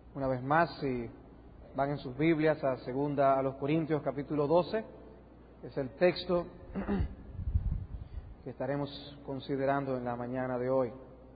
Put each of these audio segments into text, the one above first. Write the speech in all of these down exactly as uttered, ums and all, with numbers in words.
Una vez más, si van en sus Biblias a segunda a los Corintios capítulo doce, es el texto que estaremos considerando en la mañana de hoy.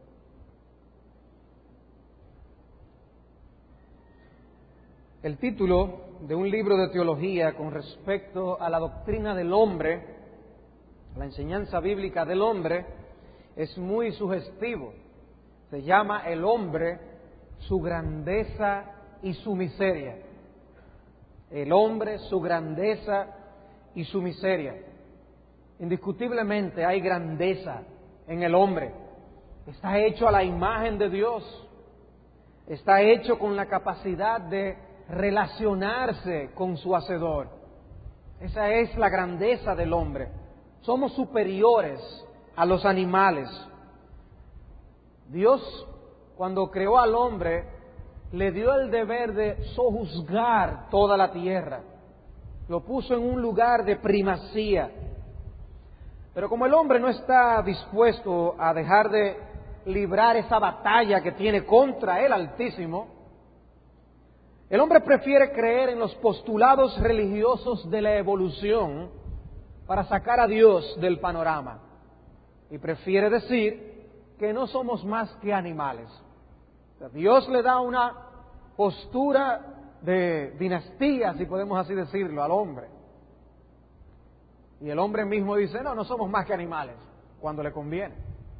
El título de un libro de teología con respecto a la doctrina del hombre, la enseñanza bíblica del hombre, es muy sugestivo. Se llama El hombre, su grandeza y su miseria. El hombre, su grandeza y su miseria. Indiscutiblemente hay grandeza en el hombre. Está hecho a la imagen de Dios. Está hecho con la capacidad de relacionarse con su Hacedor. Esa es la grandeza del hombre. Somos superiores a los animales. Dios, cuando creó al hombre, le dio el deber de sojuzgar toda la tierra. Lo puso en un lugar de primacía. Pero como el hombre no está dispuesto a dejar de librar esa batalla que tiene contra el Altísimo, el hombre prefiere creer en los postulados religiosos de la evolución para sacar a Dios del panorama. Y prefiere decir que no somos más que animales. O sea, Dios le da una postura de dinastía, si podemos así decirlo, al hombre. Y el hombre mismo dice, no, no somos más que animales, cuando le conviene.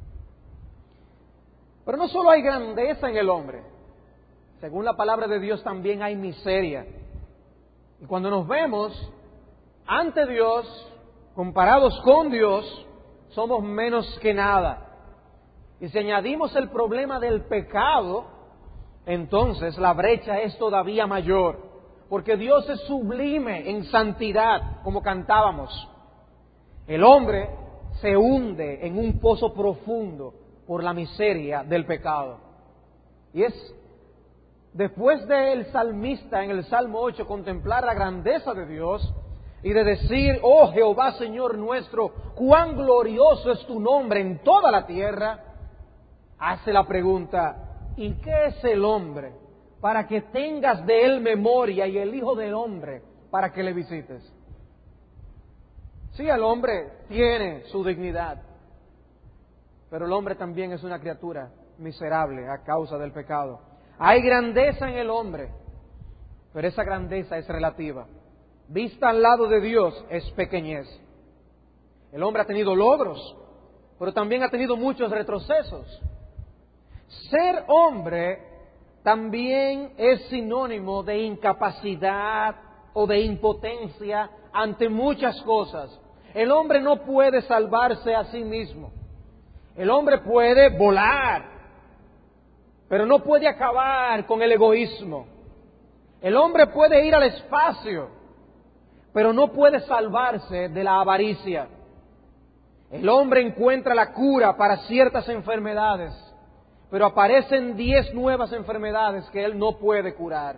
Pero no solo hay grandeza en el hombre. Según la palabra de Dios también hay miseria. Y cuando nos vemos ante Dios, comparados con Dios, somos menos que nada. Y si añadimos el problema del pecado, entonces la brecha es todavía mayor. Porque Dios es sublime en santidad, como cantábamos. El hombre se hunde en un pozo profundo por la miseria del pecado. Y es después del salmista en el Salmo ocho contemplar la grandeza de Dios y de decir, oh Jehová Señor nuestro, cuán glorioso es tu nombre en toda la tierra, hace la pregunta, ¿y qué es el hombre para que tengas de él memoria y el Hijo del hombre para que le visites? Sí, el hombre tiene su dignidad, pero el hombre también es una criatura miserable a causa del pecado. Hay grandeza en el hombre, pero esa grandeza es relativa. Vista al lado de Dios es pequeñez. El hombre ha tenido logros, pero también ha tenido muchos retrocesos. Ser hombre también es sinónimo de incapacidad o de impotencia ante muchas cosas. El hombre no puede salvarse a sí mismo. El hombre puede volar, pero no puede acabar con el egoísmo. El hombre puede ir al espacio, pero no puede salvarse de la avaricia. El hombre encuentra la cura para ciertas enfermedades, pero aparecen diez nuevas enfermedades que él no puede curar.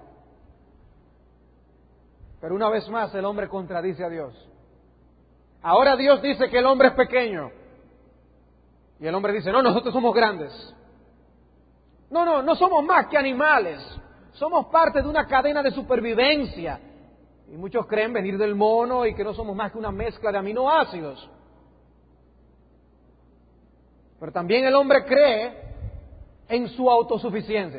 Pero una vez más el hombre contradice a Dios. Ahora Dios dice que el hombre es pequeño. Y el hombre dice, no, nosotros somos grandes. No, no, no somos más que animales. Somos parte de una cadena de supervivencia. Y muchos creen venir del mono y que no somos más que una mezcla de aminoácidos. Pero también el hombre cree en su autosuficiencia.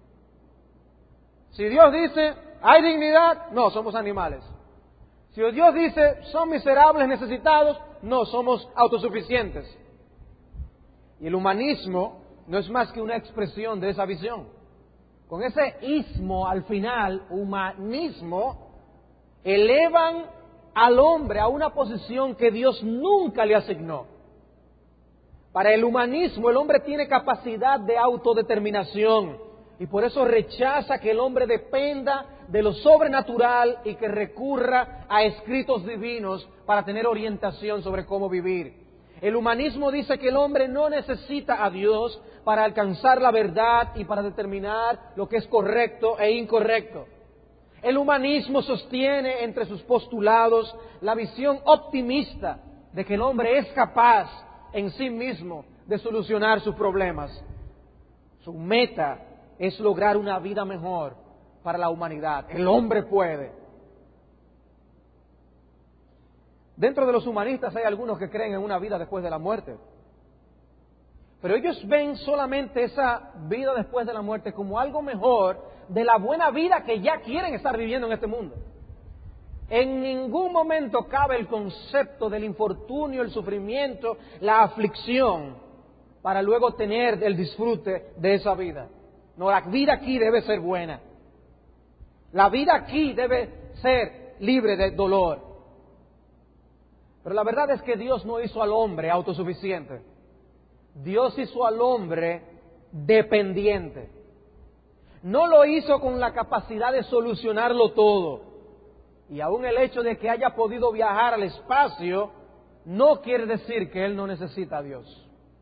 Si Dios dice, hay dignidad, no, somos animales. Si Dios dice, son miserables, necesitados, no, somos autosuficientes. Y el humanismo no es más que una expresión de esa visión. Con ese ismo al final, humanismo, elevan al hombre a una posición que Dios nunca le asignó. Para el humanismo, el hombre tiene capacidad de autodeterminación y por eso rechaza que el hombre dependa de lo sobrenatural y que recurra a escritos divinos para tener orientación sobre cómo vivir. El humanismo dice que el hombre no necesita a Dios para alcanzar la verdad y para determinar lo que es correcto e incorrecto. El humanismo sostiene entre sus postulados la visión optimista de que el hombre es capaz en sí mismo de solucionar sus problemas. Su meta es lograr una vida mejor para la humanidad. El hombre puede. Dentro de los humanistas hay algunos que creen en una vida después de la muerte. Pero ellos ven solamente esa vida después de la muerte como algo mejor de la buena vida que ya quieren estar viviendo en este mundo. En ningún momento cabe el concepto del infortunio, el sufrimiento, la aflicción, para luego tener el disfrute de esa vida. No, la vida aquí debe ser buena. La vida aquí debe ser libre de dolor. Pero la verdad es que Dios no hizo al hombre autosuficiente. Dios hizo al hombre dependiente. No lo hizo con la capacidad de solucionarlo todo. Y aún el hecho de que haya podido viajar al espacio no quiere decir que Él no necesita a Dios.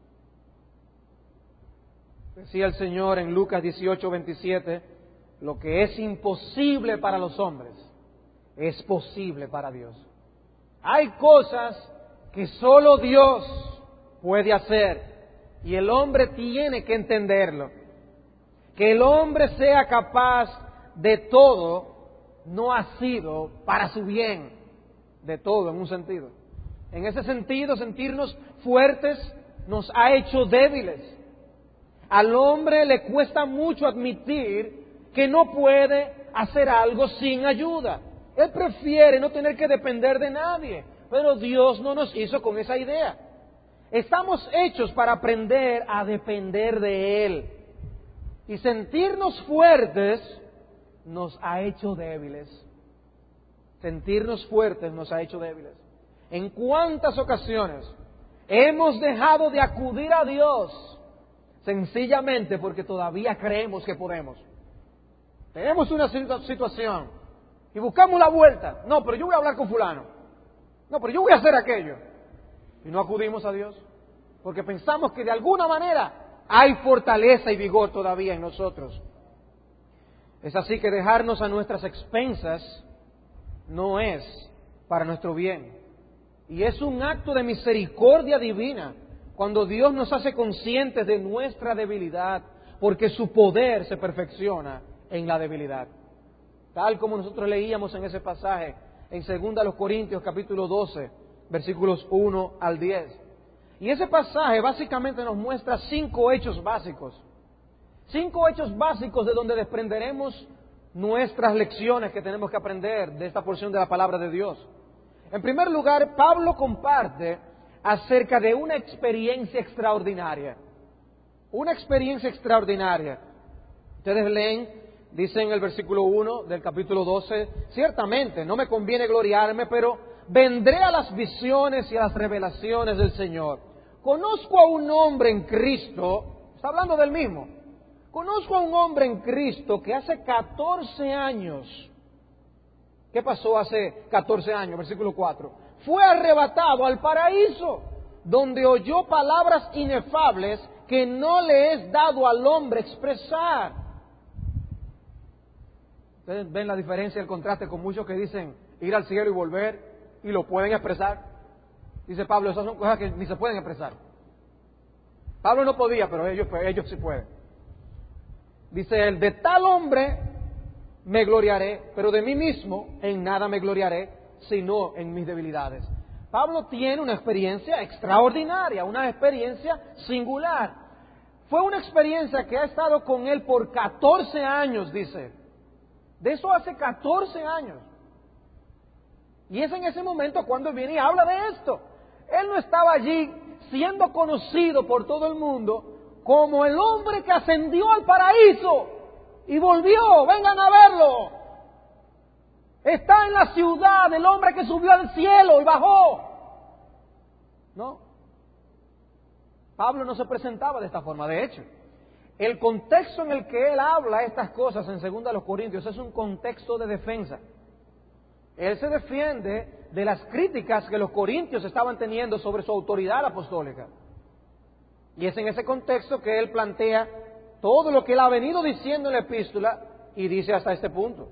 Decía el Señor en Lucas dieciocho, veintisiete, lo que es imposible para los hombres es posible para Dios. Hay cosas que solo Dios puede hacer y el hombre tiene que entenderlo. Que el hombre sea capaz de todo no ha sido para su bien, de todo en un sentido. En ese sentido, sentirnos fuertes nos ha hecho débiles. Al hombre le cuesta mucho admitir que no puede hacer algo sin ayuda. Él prefiere no tener que depender de nadie, pero Dios no nos hizo con esa idea. Estamos hechos para aprender a depender de Él. Y sentirnos fuertes nos ha hecho débiles. Sentirnos fuertes nos ha hecho débiles. ¿En cuántas ocasiones hemos dejado de acudir a Dios sencillamente porque todavía creemos que podemos? Tenemos una situación y buscamos la vuelta. No, pero yo voy a hablar con fulano. No, pero yo voy a hacer aquello. Y no acudimos a Dios porque pensamos que de alguna manera hay fortaleza y vigor todavía en nosotros. Es así que dejarnos a nuestras expensas no es para nuestro bien. Y es un acto de misericordia divina cuando Dios nos hace conscientes de nuestra debilidad, porque su poder se perfecciona en la debilidad. Tal como nosotros leíamos en ese pasaje en segunda de Corintios capítulo doce, versículos uno al diez. Y ese pasaje básicamente nos muestra cinco hechos básicos. Cinco hechos básicos de donde desprenderemos nuestras lecciones que tenemos que aprender de esta porción de la palabra de Dios. En primer lugar, Pablo comparte acerca de una experiencia extraordinaria. Una experiencia extraordinaria. Ustedes leen, dice en el versículo uno del capítulo doce, ciertamente no me conviene gloriarme, pero vendré a las visiones y a las revelaciones del Señor. Conozco a un hombre en Cristo, está hablando del mismo. Conozco a un hombre en Cristo que hace catorce años, ¿qué pasó hace catorce años? Versículo cuatro. Fue arrebatado al paraíso, donde oyó palabras inefables que no le es dado al hombre expresar. Ustedes ven la diferencia, el contraste con muchos que dicen ir al cielo y volver y lo pueden expresar. Dice Pablo, esas son cosas que ni se pueden expresar. Pablo no podía, pero ellos, ellos sí pueden. Dice él, de tal hombre me gloriaré, pero de mí mismo en nada me gloriaré, sino en mis debilidades. Pablo tiene una experiencia extraordinaria, una experiencia singular. Fue una experiencia que ha estado con él por catorce años, dice. De eso hace catorce años. Y es en ese momento cuando viene y habla de esto. Él no estaba allí siendo conocido por todo el mundo como el hombre que ascendió al paraíso y volvió, vengan a verlo. Está en la ciudad el hombre que subió al cielo y bajó. No. Pablo no se presentaba de esta forma. De hecho, el contexto en el que él habla estas cosas en segunda de los Corintios es un contexto de defensa. Él se defiende de las críticas que los corintios estaban teniendo sobre su autoridad apostólica. Y es en ese contexto que él plantea todo lo que él ha venido diciendo en la epístola y dice hasta este punto.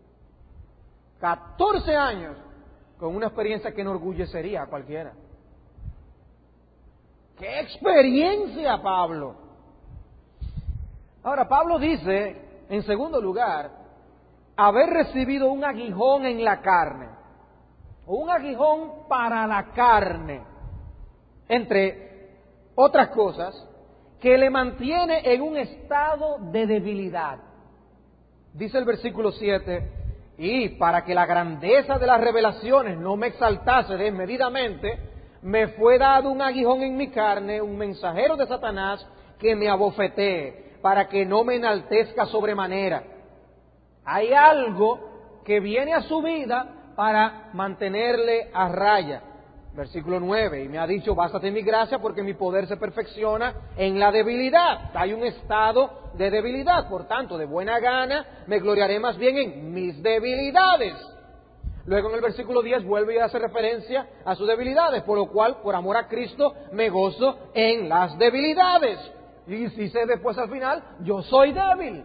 catorce años con una experiencia que enorgullecería a cualquiera. ¡Qué experiencia, Pablo! Ahora, Pablo dice, en segundo lugar, haber recibido un aguijón en la carne, o un aguijón para la carne, entre otras cosas, que le mantiene en un estado de debilidad. Dice el versículo siete, y para que la grandeza de las revelaciones no me exaltase desmedidamente, me fue dado un aguijón en mi carne, un mensajero de Satanás, que me abofetee, para que no me enaltezca sobremanera. Hay algo que viene a su vida para mantenerle a raya. Versículo nueve, y me ha dicho, bástate mi gracia porque mi poder se perfecciona en la debilidad. Hay un estado de debilidad, por tanto, de buena gana me gloriaré más bien en mis debilidades. Luego en el versículo diez vuelve y hace referencia a sus debilidades, por lo cual, por amor a Cristo, me gozo en las debilidades. Y dice después al final, yo soy débil.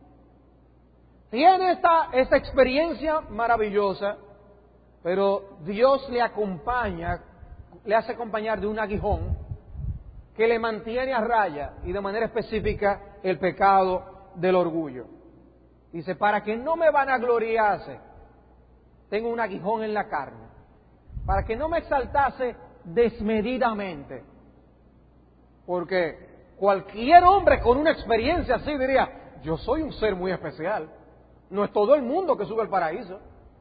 Tiene esta, esta experiencia maravillosa, pero Dios le acompaña, le hace acompañar de un aguijón que le mantiene a raya y de manera específica el pecado del orgullo. Dice, para que no me vanagloriase, tengo un aguijón en la carne, para que no me exaltase desmedidamente, porque cualquier hombre con una experiencia así diría, yo soy un ser muy especial, no es todo el mundo que sube al paraíso.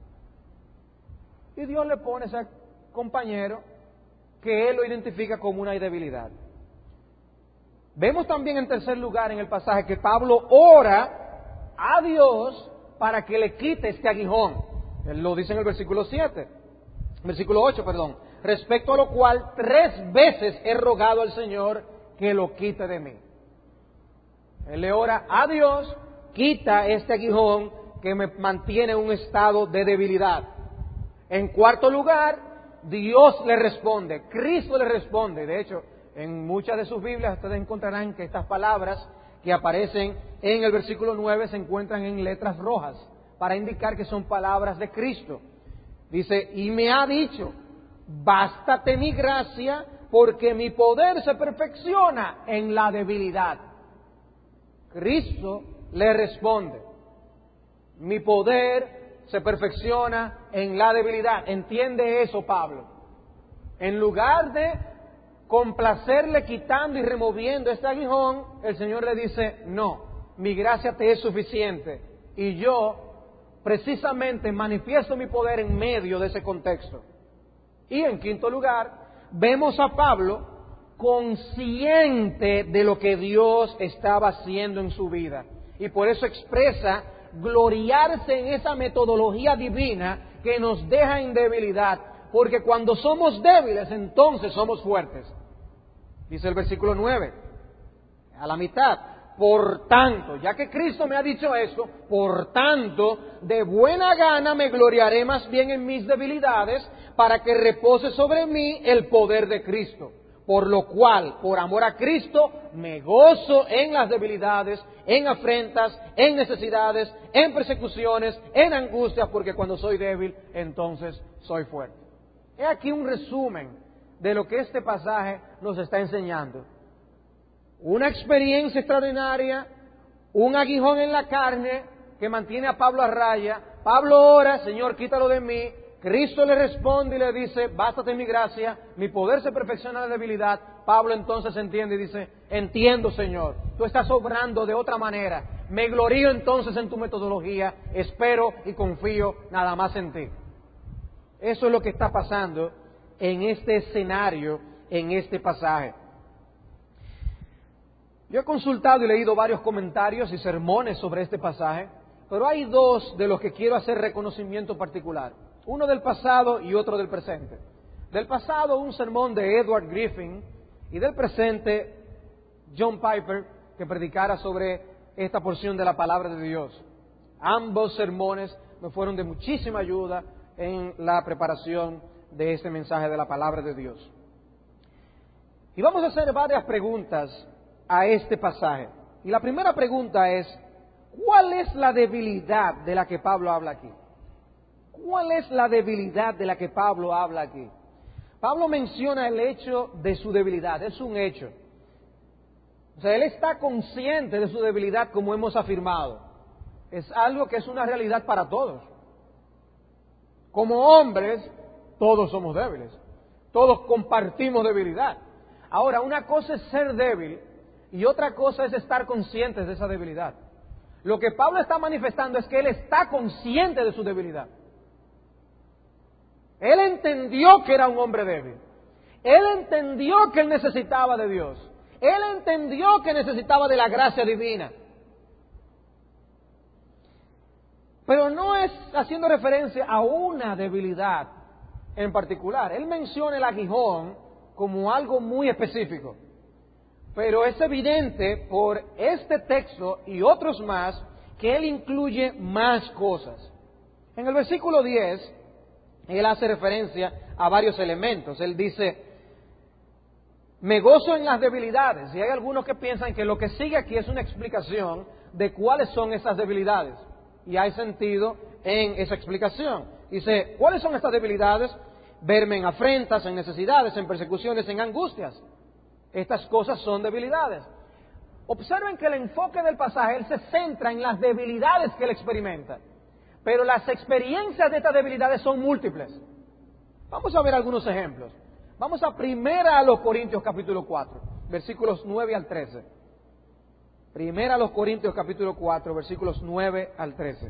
Y Dios le pone ese compañero que él lo identifica como una debilidad. Vemos también en tercer lugar en el pasaje que Pablo ora a Dios para que le quite este aguijón. Él lo dice en el versículo siete, versículo ocho, perdón. Respecto a lo cual tres veces he rogado al Señor que lo quite de mí. Él le ora a Dios, quita este aguijón que me mantiene en un estado de debilidad. En cuarto lugar, Dios le responde, Cristo le responde. De hecho, en muchas de sus Biblias ustedes encontrarán que estas palabras que aparecen en el versículo nueve se encuentran en letras rojas, para indicar que son palabras de Cristo. Dice, y me ha dicho, bástate mi gracia, porque mi poder se perfecciona en la debilidad. Cristo le responde, mi poder se perfecciona en la debilidad. ¿Entiende eso, Pablo? En lugar de complacerle quitando y removiendo este aguijón, el Señor le dice, no, mi gracia te es suficiente. Y yo, precisamente, manifiesto mi poder en medio de ese contexto. Y en quinto lugar, vemos a Pablo consciente de lo que Dios estaba haciendo en su vida. Y por eso expresa gloriarse en esa metodología divina que nos deja en debilidad, porque cuando somos débiles entonces somos fuertes. Dice el versículo nueve, a la mitad, por tanto, ya que Cristo me ha dicho eso, por tanto, de buena gana me gloriaré más bien en mis debilidades, para que repose sobre mí el poder de Cristo. Por lo cual, por amor a Cristo, me gozo en las debilidades, en afrentas, en necesidades, en persecuciones, en angustias, porque cuando soy débil, entonces soy fuerte. He aquí un resumen de lo que este pasaje nos está enseñando. Una experiencia extraordinaria, un aguijón en la carne que mantiene a Pablo a raya. Pablo ora, Señor, quítalo de mí. Cristo le responde y le dice, bástate mi gracia, mi poder se perfecciona en la debilidad. Pablo entonces entiende y dice, entiendo, Señor, tú estás obrando de otra manera. Me glorío entonces en tu metodología, espero y confío nada más en ti. Eso es lo que está pasando en este escenario, en este pasaje. Yo he consultado y leído varios comentarios y sermones sobre este pasaje, pero hay dos de los que quiero hacer reconocimiento particular. Uno del pasado y otro del presente. Del pasado, un sermón de Edward Griffin, y del presente, John Piper, que predicara sobre esta porción de la palabra de Dios. Ambos sermones me fueron de muchísima ayuda en la preparación de este mensaje de la palabra de Dios. Y vamos a hacer varias preguntas a este pasaje. Y la primera pregunta es, ¿cuál es la debilidad de la que Pablo habla aquí? ¿Cuál es la debilidad de la que Pablo habla aquí? Pablo menciona el hecho de su debilidad, es un hecho. O sea, Él está consciente de su debilidad, como hemos afirmado. Es algo que es una realidad para todos. Como hombres, todos somos débiles. Todos compartimos debilidad. Ahora, una cosa es ser débil y otra cosa es estar conscientes de esa debilidad. Lo que Pablo está manifestando es que él está consciente de su debilidad. Él entendió que era un hombre débil. Él entendió que él necesitaba de Dios. Él entendió que necesitaba de la gracia divina. Pero no es haciendo referencia a una debilidad en particular. Él menciona el aguijón como algo muy específico. Pero es evidente por este texto y otros más que él incluye más cosas. En el versículo diez, él hace referencia a varios elementos. Él dice, me gozo en las debilidades. Y hay algunos que piensan que lo que sigue aquí es una explicación de cuáles son esas debilidades. Y hay sentido en esa explicación. Dice, ¿cuáles son estas debilidades? Verme en afrentas, en necesidades, en persecuciones, en angustias. Estas cosas son debilidades. Observen que el enfoque del pasaje, él se centra en las debilidades que él experimenta. Pero las experiencias de estas debilidades son múltiples. Vamos a ver algunos ejemplos. Vamos a primera a los Corintios capítulo cuatro, versículos nueve al trece. Primera a los Corintios capítulo cuatro, versículos nueve al trece.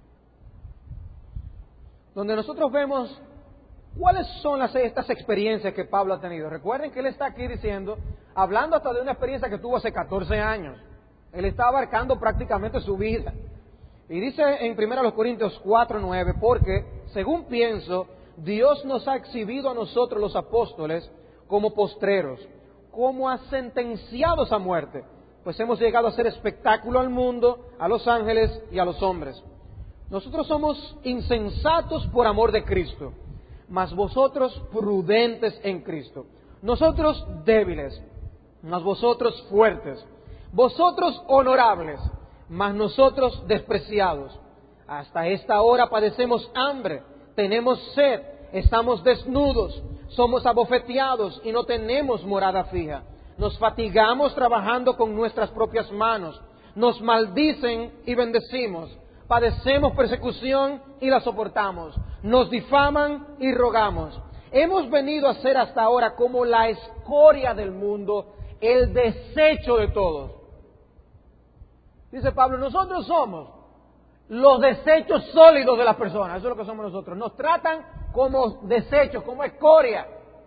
Donde nosotros vemos cuáles son las, estas experiencias que Pablo ha tenido. Recuerden que él está aquí diciendo, hablando hasta de una experiencia que tuvo hace catorce años. Él está abarcando prácticamente su vida. Y dice en primera a los Corintios cuatro, nueve, porque, según pienso, Dios nos ha exhibido a nosotros los apóstoles como postreros, como a sentenciados a muerte, pues hemos llegado a ser espectáculo al mundo, a los ángeles y a los hombres. Nosotros somos insensatos por amor de Cristo, mas vosotros prudentes en Cristo. Nosotros débiles, mas vosotros fuertes. Vosotros honorables, mas nosotros despreciados. Hasta esta hora padecemos hambre, tenemos sed, estamos desnudos, somos abofeteados y no tenemos morada fija. Nos fatigamos trabajando con nuestras propias manos, nos maldicen y bendecimos, padecemos persecución y la soportamos, nos difaman y rogamos. Hemos venido a ser hasta ahora como la escoria del mundo, el desecho de todos. Dice Pablo, nosotros somos los desechos sólidos de las personas, eso es lo que somos nosotros. Nos tratan como desechos, como escoria.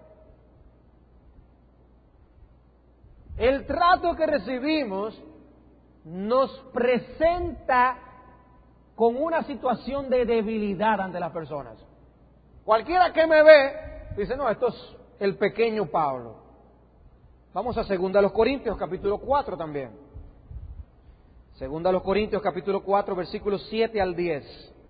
El trato que recibimos nos presenta con una situación de debilidad ante las personas. Cualquiera que me ve, dice, no, esto es el pequeño Pablo. Vamos a segunda a los Corintios, capítulo cuatro también. Segunda a los Corintios, capítulo cuatro, versículos siete al diez.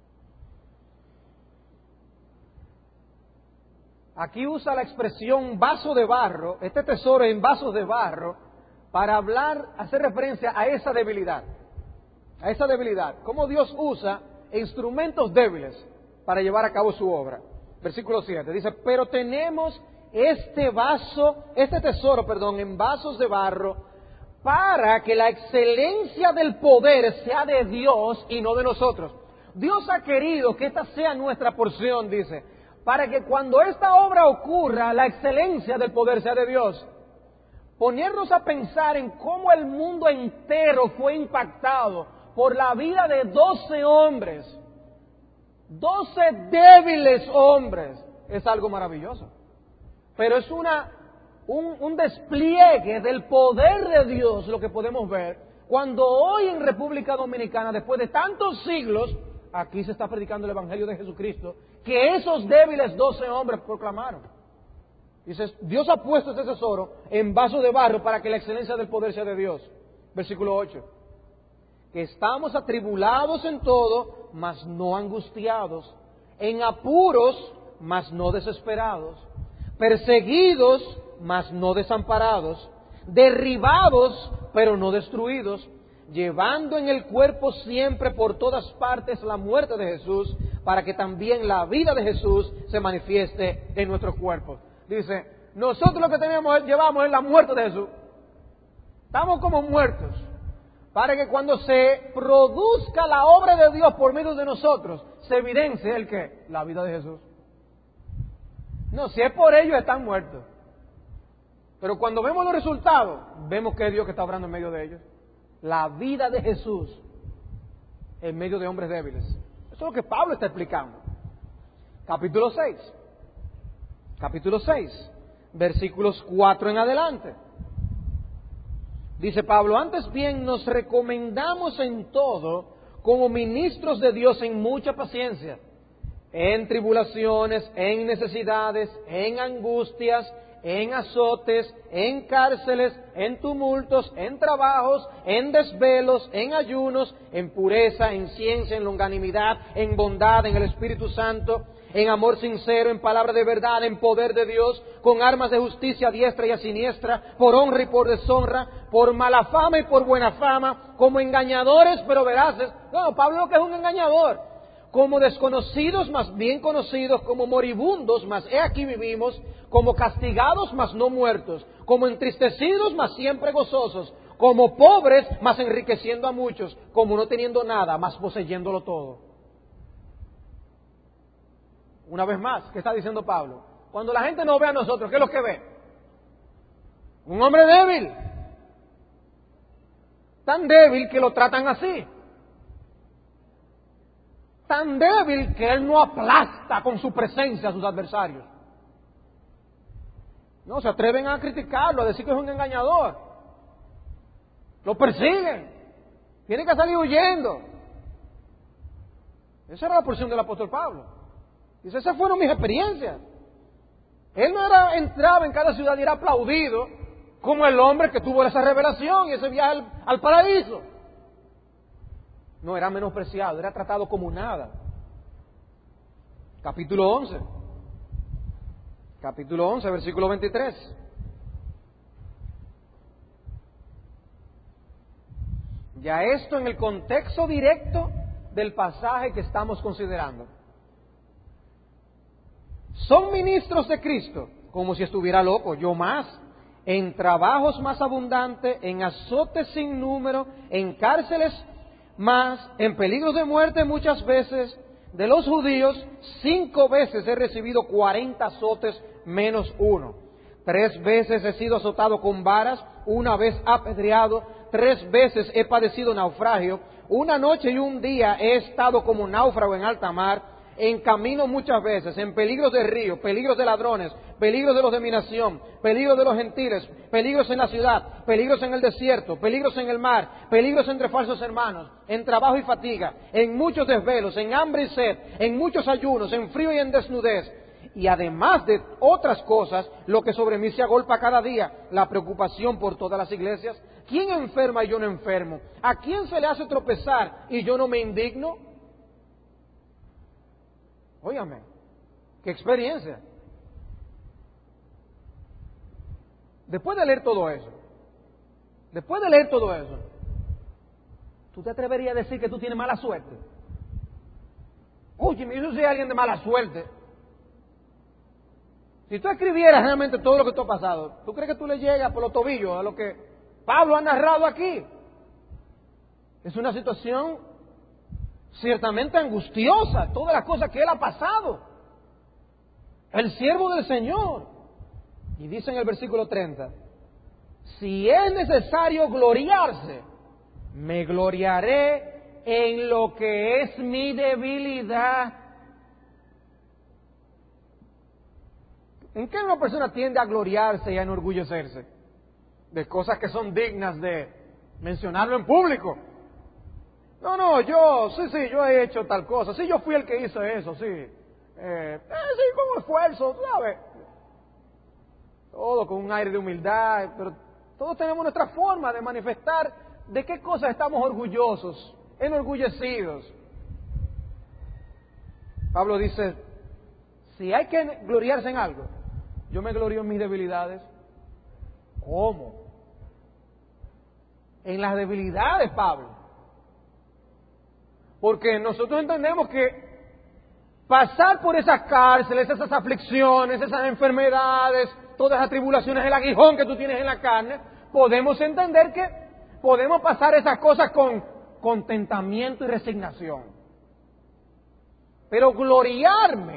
Aquí usa la expresión vaso de barro, este tesoro en vasos de barro, para hablar, hacer referencia a esa debilidad. A esa debilidad. Cómo Dios usa instrumentos débiles para llevar a cabo su obra. Versículo siete. Dice, pero tenemos este vaso, este tesoro, perdón, en vasos de barro, para que la excelencia del poder sea de Dios y no de nosotros. Dios ha querido que esta sea nuestra porción, dice, para que cuando esta obra ocurra, la excelencia del poder sea de Dios. Ponernos a pensar en cómo el mundo entero fue impactado por la vida de doce hombres, doce débiles hombres, es algo maravilloso. Pero es una, un, un despliegue del poder de Dios lo que podemos ver cuando hoy en República Dominicana, después de tantos siglos, aquí se está predicando el Evangelio de Jesucristo, que esos débiles doce hombres proclamaron. Dice, Dios ha puesto este tesoro en vasos de barro para que la excelencia del poder sea de Dios. Versículo ocho. Que estamos atribulados en todo, mas no angustiados, en apuros, mas no desesperados, perseguidos, mas no desamparados, derribados, pero no destruidos, llevando en el cuerpo siempre por todas partes la muerte de Jesús, para que también la vida de Jesús se manifieste en nuestros cuerpos. Dice, nosotros lo que tenemos, llevamos es la muerte de Jesús. Estamos como muertos. Para que cuando se produzca la obra de Dios por medio de nosotros, se evidencie el que, la vida de Jesús. No, si es por ellos están muertos. Pero cuando vemos los resultados, vemos que es Dios que está obrando en medio de ellos. La vida de Jesús en medio de hombres débiles. Eso es lo que Pablo está explicando. Capítulo seis. Capítulo seis. Versículos cuatro en adelante. Dice Pablo, antes bien nos recomendamos en todo como ministros de Dios en mucha paciencia, en tribulaciones, en necesidades, en angustias, en azotes, en cárceles, en tumultos, en trabajos, en desvelos, en ayunos, en pureza, en ciencia, en longanimidad, en bondad, en el Espíritu Santo, en amor sincero, en palabra de verdad, en poder de Dios, con armas de justicia a diestra y a siniestra, por honra y por deshonra, por mala fama y por buena fama, como engañadores pero veraces. No, Pablo lo que es un engañador. Como desconocidos, mas bien conocidos, como moribundos, mas he aquí vivimos, como castigados, mas no muertos, como entristecidos, mas siempre gozosos, como pobres, mas enriqueciendo a muchos, como no teniendo nada, mas poseyéndolo todo. Una vez más, ¿qué está diciendo Pablo? Cuando la gente no ve a nosotros, ¿qué es lo que ve? Un hombre débil. Tan débil que lo tratan así. Tan débil que él no aplasta con su presencia a sus adversarios. No, se atreven a criticarlo, a decir que es un engañador. Lo persiguen. Tiene que salir huyendo. Esa era la porción del apóstol Pablo. Dice, esas fueron mis experiencias. Él no era, entraba en cada ciudad y era aplaudido como el hombre que tuvo esa revelación y ese viaje al, al paraíso. No, era menospreciado, era tratado como nada. Capítulo once. Capítulo once, versículo veintitrés. Ya esto en el contexto directo del pasaje que estamos considerando. Son ministros de Cristo, como si estuviera loco, yo más, en trabajos más abundantes, en azotes sin número, en cárceles más, en peligros de muerte muchas veces. De los judíos, cinco veces he recibido cuarenta azotes menos uno. Tres veces he sido azotado con varas, una vez apedreado, tres veces he padecido naufragio, una noche y un día he estado como náufrago en alta mar, en camino muchas veces, en peligros de río, peligros de ladrones, peligros de los de mi nación, peligros de los gentiles, peligros en la ciudad, peligros en el desierto, peligros en el mar, peligros entre falsos hermanos, en trabajo y fatiga, en muchos desvelos, en hambre y sed, en muchos ayunos, en frío y en desnudez. Y además de otras cosas, lo que sobre mí se agolpa cada día, la preocupación por todas las iglesias. ¿Quién enferma y yo no enfermo? ¿A quién se le hace tropezar y yo no me indigno? Óigame, qué experiencia. Después de leer todo eso, después de leer todo eso, ¿tú te atreverías a decir que tú tienes mala suerte? Oye, yo soy alguien de mala suerte. Si tú escribieras realmente todo lo que tú has pasado, ¿tú crees que tú le llegas por los tobillos a lo que Pablo ha narrado aquí? Es una situación ciertamente angustiosa, todas las cosas que él ha pasado. El siervo del Señor. Y dice en el versículo treinta, si es necesario gloriarse, me gloriaré en lo que es mi debilidad. ¿En qué una persona tiende a gloriarse y a enorgullecerse? De cosas que son dignas de mencionarlo en público. No, no, yo, sí, sí, yo he hecho tal cosa. Sí, yo fui el que hizo eso, sí. Eh, eh, sí, con esfuerzo, ¿sabes? Todo con un aire de humildad, pero todos tenemos nuestra forma de manifestar de qué cosas estamos orgullosos, enorgullecidos. Pablo dice, si hay que gloriarse en algo, yo me glorío en mis debilidades. ¿Cómo? En las debilidades, Pablo. Porque nosotros entendemos que pasar por esas cárceles, esas aflicciones, esas enfermedades, todas esas tribulaciones, el aguijón que tú tienes en la carne, podemos entender que podemos pasar esas cosas con contentamiento y resignación. Pero gloriarme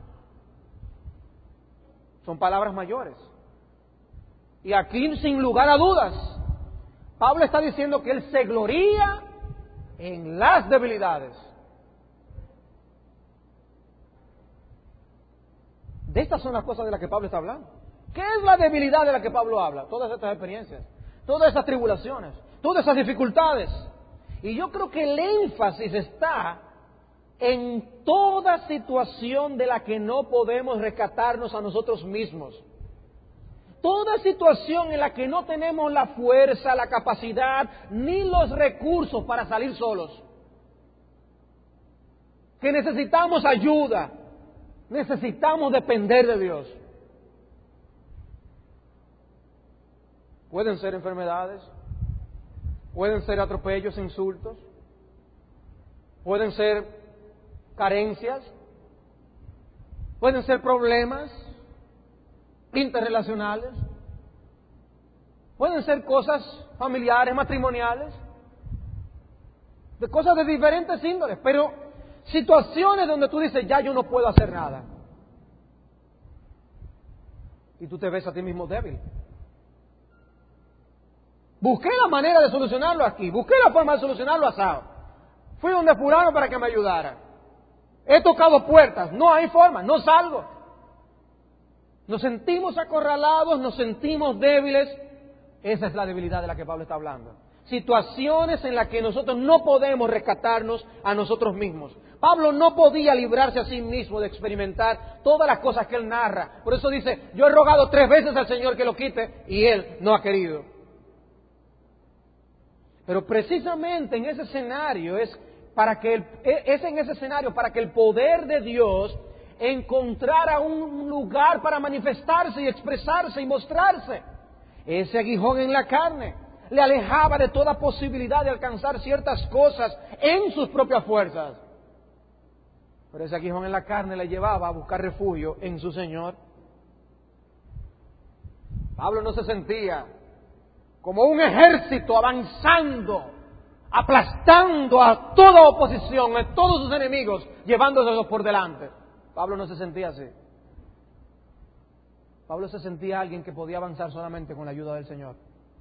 son palabras mayores. Y aquí, sin lugar a dudas, Pablo está diciendo que él se gloría en las debilidades. De estas son las cosas de las que Pablo está hablando. ¿Qué es la debilidad de la que Pablo habla? Todas estas experiencias, todas esas tribulaciones, todas esas dificultades. Y yo creo que el énfasis está en toda situación de la que no podemos rescatarnos a nosotros mismos. Toda situación en la que no tenemos la fuerza, la capacidad, ni los recursos para salir solos. Que necesitamos ayuda, necesitamos depender de Dios. Pueden ser enfermedades, pueden ser atropellos, insultos, pueden ser carencias, pueden ser problemas interrelacionales, pueden ser cosas familiares, matrimoniales, de cosas de diferentes índoles, pero situaciones donde tú dices, ya yo no puedo hacer nada. Y tú te ves a ti mismo débil. Busqué la manera de solucionarlo aquí, busqué la forma de solucionarlo asado. Fui donde fulano para que me ayudara. He tocado puertas, no hay forma, no salgo. Nos sentimos acorralados, nos sentimos débiles. Esa es la debilidad de la que Pablo está hablando. Situaciones en las que nosotros no podemos rescatarnos a nosotros mismos. Pablo no podía librarse a sí mismo de experimentar todas las cosas que él narra. Por eso dice, yo he rogado tres veces al Señor que lo quite y él no ha querido. Pero precisamente en ese escenario es para que el, es en ese escenario para que el poder de Dios encontrara un lugar para manifestarse y expresarse y mostrarse. Ese aguijón en la carne le alejaba de toda posibilidad de alcanzar ciertas cosas en sus propias fuerzas. Pero ese aguijón en la carne le llevaba a buscar refugio en su Señor. Pablo no se sentía como un ejército avanzando, aplastando a toda oposición, a todos sus enemigos, llevándoselos por delante. Pablo no se sentía así. Pablo se sentía alguien que podía avanzar solamente con la ayuda del Señor.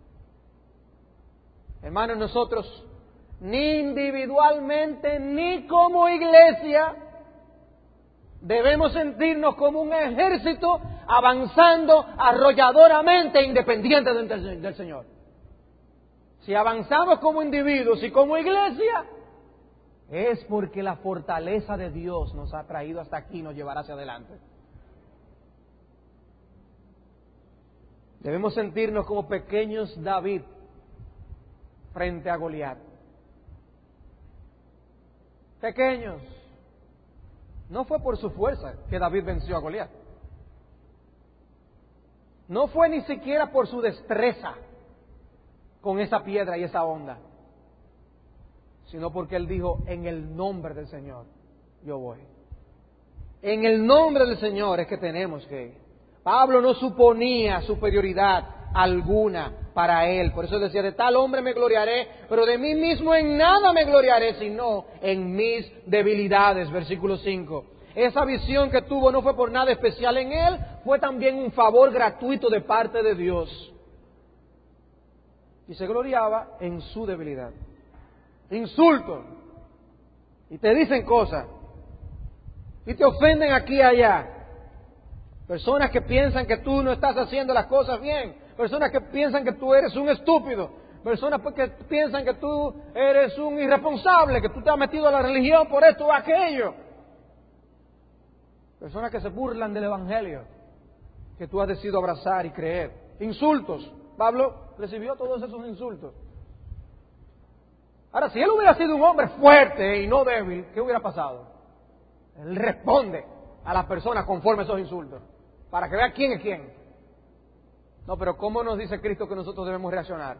Hermanos, nosotros ni individualmente ni como iglesia debemos sentirnos como un ejército avanzando arrolladoramente e independiente del, del Señor. Si avanzamos como individuos y como iglesia, es porque la fortaleza de Dios nos ha traído hasta aquí y nos llevará hacia adelante. Debemos sentirnos como pequeños David frente a Goliat. Pequeños. No fue por su fuerza que David venció a Goliat. No fue ni siquiera por su destreza con esa piedra y esa onda, sino porque él dijo, en el nombre del Señor yo voy. En el nombre del Señor es que tenemos que ir. Pablo no suponía superioridad alguna para él. Por eso decía, de tal hombre me gloriaré, pero de mí mismo en nada me gloriaré, sino en mis debilidades. Versículo cinco. Esa visión que tuvo no fue por nada especial en él, fue también un favor gratuito de parte de Dios. Y se gloriaba en su debilidad. Insultos. Y te dicen cosas. Y te ofenden aquí y allá. Personas que piensan que tú no estás haciendo las cosas bien. Personas que piensan que tú eres un estúpido. Personas que piensan que tú eres un irresponsable, que tú te has metido a la religión por esto o aquello. Personas que se burlan del Evangelio que tú has decidido abrazar y creer. Insultos. Pablo recibió todos esos insultos. Ahora, si él hubiera sido un hombre fuerte y no débil, ¿qué hubiera pasado? Él responde a las personas conforme a esos insultos, para que vea quién es quién. No, pero ¿cómo nos dice Cristo que nosotros debemos reaccionar?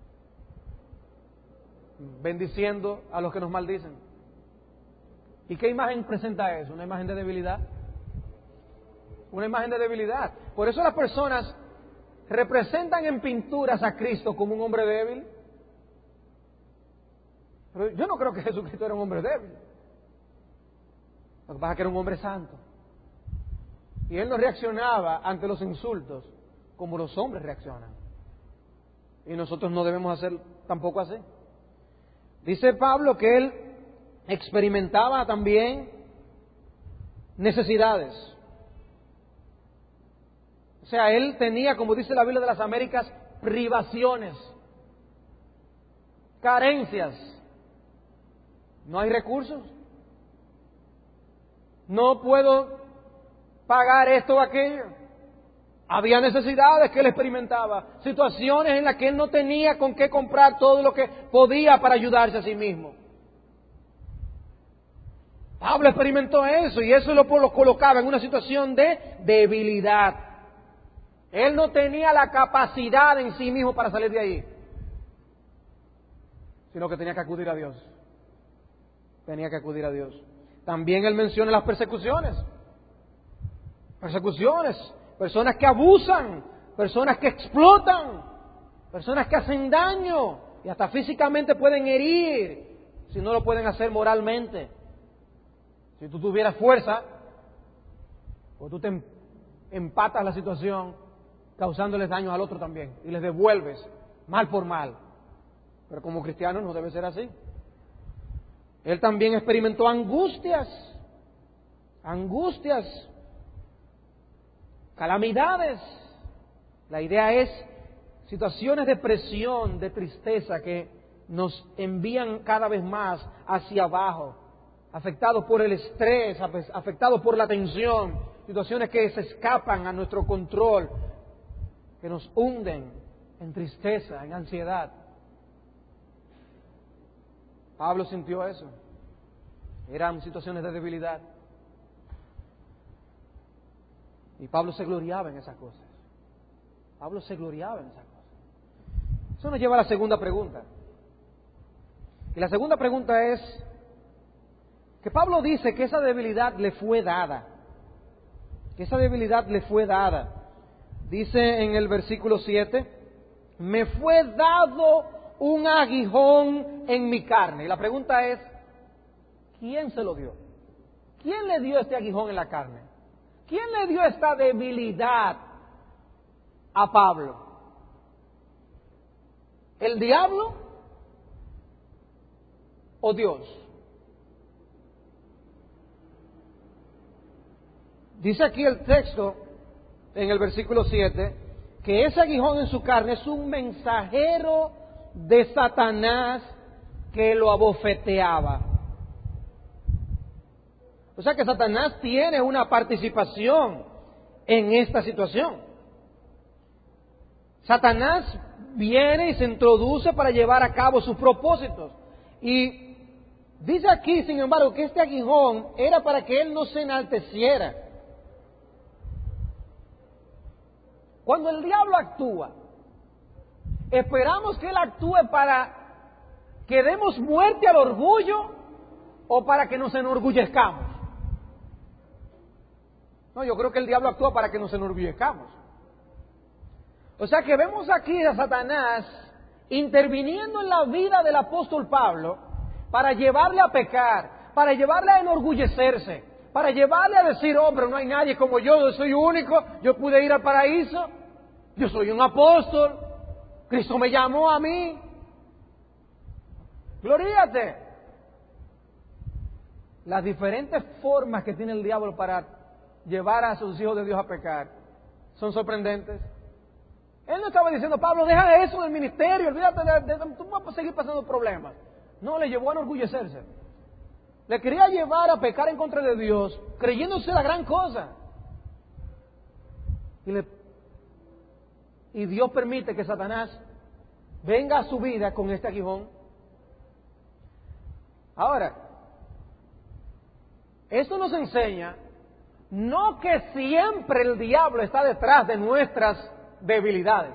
Bendiciendo a los que nos maldicen. ¿Y qué imagen presenta eso? ¿Una imagen de debilidad? Una imagen de debilidad. Por eso las personas representan en pinturas a Cristo como un hombre débil. Pero yo no creo que Jesucristo era un hombre débil. Lo que pasa es que era un hombre santo. Y Él no reaccionaba ante los insultos como los hombres reaccionan. Y nosotros no debemos hacer tampoco así. Dice Pablo que Él experimentaba también necesidades. O sea, Él tenía, como dice la Biblia de las Américas, privaciones, carencias. No hay recursos. No puedo pagar esto o aquello. Había necesidades que él experimentaba, situaciones en las que él no tenía con qué comprar todo lo que podía para ayudarse a sí mismo. Pablo experimentó eso y eso lo, lo colocaba en una situación de debilidad. Él no tenía la capacidad en sí mismo para salir de ahí, sino que tenía que acudir a Dios. Tenía que acudir a Dios. También él menciona las persecuciones. Persecuciones, personas que abusan, personas que explotan, personas que hacen daño y hasta físicamente pueden herir, si no lo pueden hacer moralmente. Si tú tuvieras fuerza, pues tú te empatas la situación causándoles daños al otro también y les devuelves mal por mal. Pero como cristiano no debe ser así. Él también experimentó angustias, angustias, calamidades. La idea es situaciones de presión, de tristeza que nos envían cada vez más hacia abajo, afectados por el estrés, afectados por la tensión, situaciones que se escapan a nuestro control, que nos hunden en tristeza, en ansiedad. Pablo sintió eso. Eran situaciones de debilidad. Y Pablo se gloriaba en esas cosas. Pablo se gloriaba en esas cosas. Eso nos lleva a la segunda pregunta. Y la segunda pregunta es que Pablo dice que esa debilidad le fue dada. Que esa debilidad le fue dada. Dice en el versículo siete, me fue dado un aguijón en mi carne. Y la pregunta es, ¿quién se lo dio? ¿Quién le dio este aguijón en la carne? ¿Quién le dio esta debilidad a Pablo? ¿El diablo o Dios? Dice aquí el texto, en el versículo siete, que ese aguijón en su carne es un mensajero de Satanás que lo abofeteaba. O sea que Satanás tiene una participación en esta situación. Satanás viene y se introduce para llevar a cabo sus propósitos. Y dice aquí, sin embargo, que este aguijón era para que él no se enalteciera. Cuando el diablo actúa, ¿esperamos que él actúe para que demos muerte al orgullo o para que nos enorgullezcamos? No, yo creo que el diablo actúa para que nos enorgullezcamos. O sea que vemos aquí a Satanás interviniendo en la vida del apóstol Pablo para llevarle a pecar, para llevarle a enorgullecerse, para llevarle a decir, hombre, no hay nadie como yo, yo soy único, yo pude ir al paraíso, yo soy un apóstol, Cristo me llamó a mí. Gloríate. Las diferentes formas que tiene el diablo para llevar a sus hijos de Dios a pecar son sorprendentes. Él no estaba diciendo, Pablo, deja eso del ministerio, olvídate de, de, de tú vas a seguir pasando problemas. No, le llevó a enorgullecerse. Le quería llevar a pecar en contra de Dios, creyéndose la gran cosa. Y, le, y Dios permite que Satanás venga a su vida con este aguijón. Ahora, esto nos enseña no que siempre el diablo está detrás de nuestras debilidades,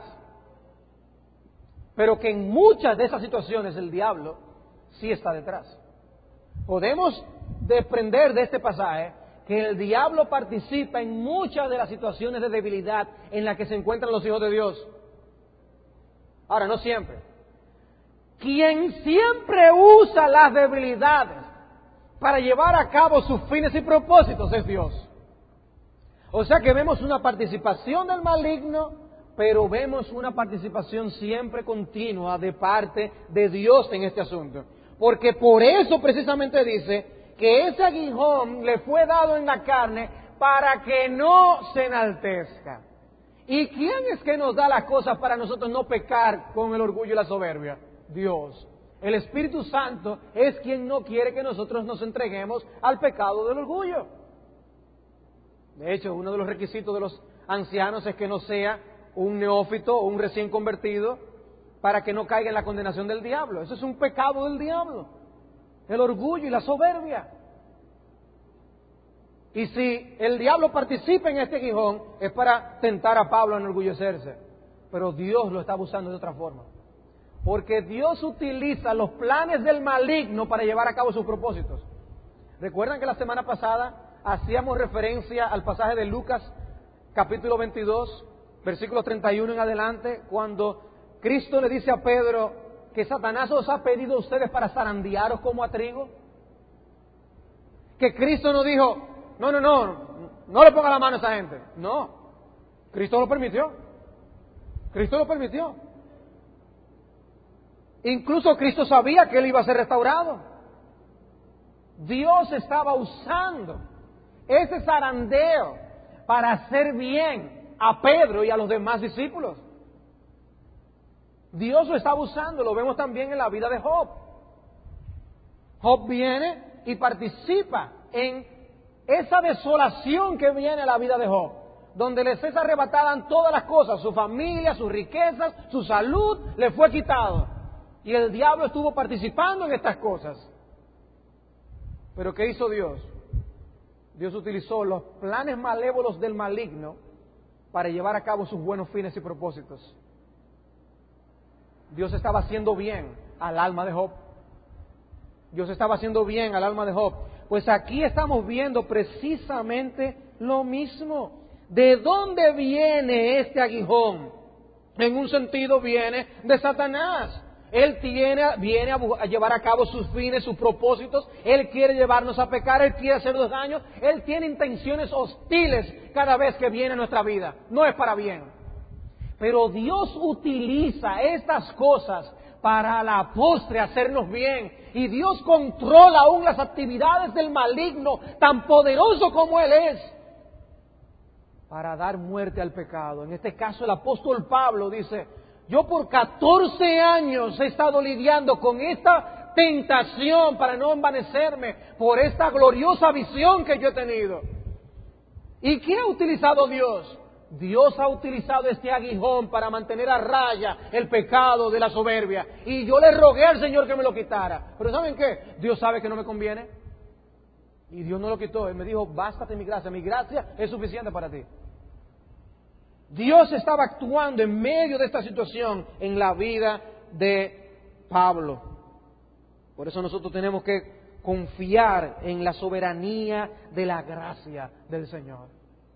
pero que en muchas de esas situaciones el diablo sí está detrás. Podemos desprender de este pasaje que el diablo participa en muchas de las situaciones de debilidad en las que se encuentran los hijos de Dios. Ahora, no siempre. Quien siempre usa las debilidades para llevar a cabo sus fines y propósitos es Dios. O sea que vemos una participación del maligno, pero vemos una participación siempre continua de parte de Dios en este asunto. Porque por eso precisamente dice que ese aguijón le fue dado en la carne para que no se enaltezca. ¿Y quién es que nos da las cosas para nosotros no pecar con el orgullo y la soberbia? Dios. El Espíritu Santo es quien no quiere que nosotros nos entreguemos al pecado del orgullo. De hecho, uno de los requisitos de los ancianos es que no sea un neófito o un recién convertido para que no caiga en la condenación del diablo. Eso es un pecado del diablo, el orgullo y la soberbia. Y si el diablo participa en este aguijón es para tentar a Pablo a enorgullecerse, pero Dios lo está usando de otra forma. Porque Dios utiliza los planes del maligno para llevar a cabo sus propósitos. ¿Recuerdan que la semana pasada hacíamos referencia al pasaje de Lucas, capítulo veintidós, versículo treinta y uno en adelante, cuando Cristo le dice a Pedro que Satanás os ha pedido a ustedes para zarandearos como a trigo? Que Cristo no dijo, no, no, no, no le ponga la mano a esa gente. No, Cristo lo permitió. Cristo lo permitió. Incluso Cristo sabía que él iba a ser restaurado. Dios estaba usando ese zarandeo para hacer bien a Pedro y a los demás discípulos. Dios lo estaba usando, lo vemos también en la vida de Job. Job viene y participa en esa desolación que viene a la vida de Job, donde les es arrebatadas todas las cosas, su familia, sus riquezas, su salud, le fue quitado. Y el diablo estuvo participando en estas cosas. Pero ¿qué hizo Dios? Dios utilizó los planes malévolos del maligno para llevar a cabo sus buenos fines y propósitos. Dios estaba haciendo bien al alma de Job. Dios estaba haciendo bien al alma de Job. Pues aquí estamos viendo precisamente lo mismo. ¿De dónde viene este aguijón? En un sentido viene de Satanás. Él tiene, viene a, a llevar a cabo sus fines, sus propósitos. Él quiere llevarnos a pecar, Él quiere hacernos daño. Él tiene intenciones hostiles cada vez que viene a nuestra vida. No es para bien. Pero Dios utiliza estas cosas para a la postre hacernos bien. Y Dios controla aún las actividades del maligno, tan poderoso como Él es, para dar muerte al pecado. En este caso el apóstol Pablo dice, yo por catorce años he estado lidiando con esta tentación para no envanecerme por esta gloriosa visión que yo he tenido. ¿Y qué ha utilizado Dios? Dios ha utilizado este aguijón para mantener a raya el pecado de la soberbia. Y yo le rogué al Señor que me lo quitara. Pero ¿saben qué? Dios sabe que no me conviene. Y Dios no lo quitó. Él me dijo, bástate mi gracia. Mi gracia es suficiente para ti. Dios estaba actuando en medio de esta situación en la vida de Pablo. Por eso nosotros tenemos que confiar en la soberanía de la gracia del Señor.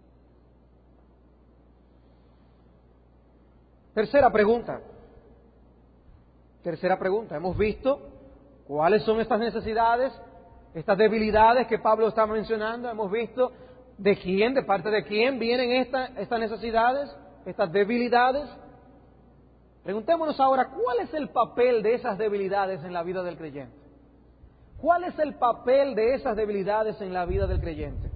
Tercera pregunta. Tercera pregunta. Hemos visto cuáles son estas necesidades, estas debilidades que Pablo está mencionando. Hemos visto de quién, de parte de quién vienen esta, estas necesidades, estas debilidades. Preguntémonos ahora, ¿cuál es el papel de esas debilidades en la vida del creyente? ¿Cuál es el papel de esas debilidades en la vida del creyente?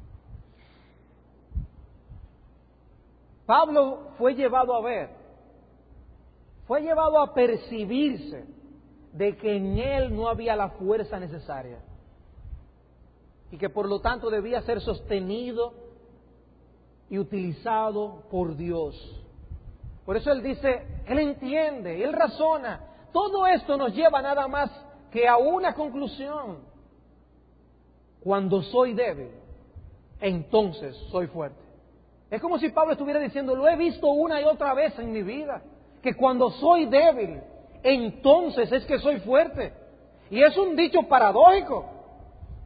Pablo fue llevado a ver, fue llevado a percibirse de que en él no había la fuerza necesaria y que por lo tanto debía ser sostenido y utilizado por Dios. Por eso él dice, él entiende, él razona. Todo esto nos lleva nada más que a una conclusión. Cuando soy débil, entonces soy fuerte. Es como si Pablo estuviera diciendo, lo he visto una y otra vez en mi vida, que cuando soy débil, entonces es que soy fuerte. Y es un dicho paradójico,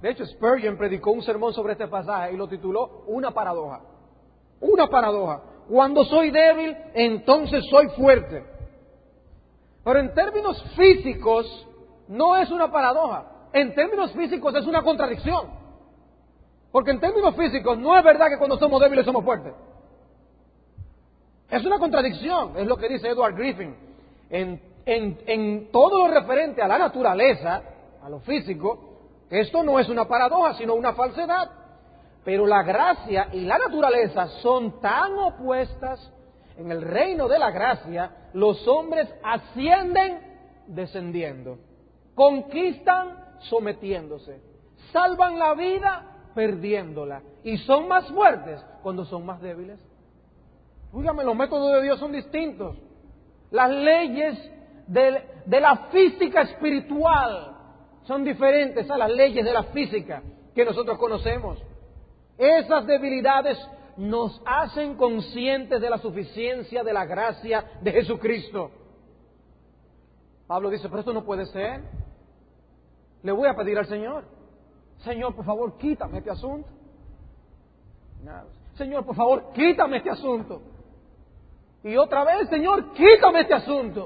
De hecho, Spurgeon predicó un sermón sobre este pasaje y lo tituló Una paradoja. Una paradoja. Cuando soy débil, entonces soy fuerte. Pero en términos físicos, no es una paradoja. En términos físicos es una contradicción. Porque en términos físicos no es verdad que cuando somos débiles somos fuertes. Es una contradicción, es lo que dice Edward Griffin. En, en, en todo lo referente a la naturaleza, a lo físico, esto no es una paradoja, sino una falsedad. Pero la gracia y la naturaleza son tan opuestas. En el reino de la gracia, los hombres ascienden descendiendo, conquistan sometiéndose, salvan la vida perdiéndola y son más fuertes cuando son más débiles. Dígame, los métodos de Dios son distintos. Las leyes de, de la física espiritual son diferentes a las leyes de la física que nosotros conocemos. Esas debilidades nos hacen conscientes de la suficiencia de la gracia de Jesucristo. Pablo dice, pero esto no puede ser. Le voy a pedir al Señor, Señor, por favor, quítame este asunto. Nada. Señor, por favor, quítame este asunto. Y otra vez, Señor, quítame este asunto.